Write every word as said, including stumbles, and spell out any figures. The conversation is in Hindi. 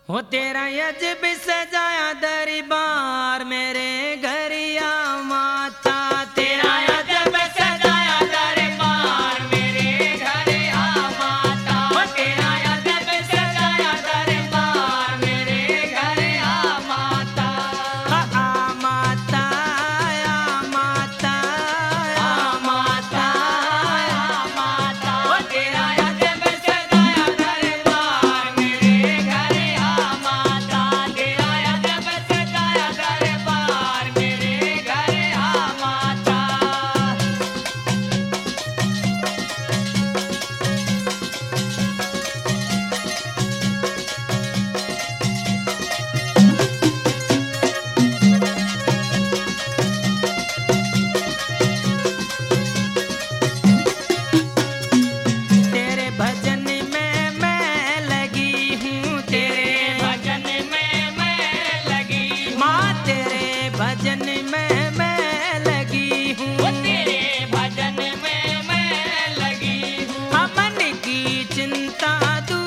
हो तेरा अजब सजाया दरबार मेरे घरिया माता, तेरा अजब सजाया दरबार मेरे घरिया माता, हो तेरा अजब सजाया दरबार मेरे घरिया माता। आ माता आ माता आ माता आ माता, हो तेरा अजब सजाया दरबार मेरे घरिया माता, तेरा अजब सजाया दरबार मेरे घरिया माता। तेरे भजन में मैं लगी हूँ, तेरे भजन में मैं लगी हूँ, माँ तेरे भजन में मैं लगी हूँ, तेरे भजन में मैं लगी हूँ। मन की चिंता दूर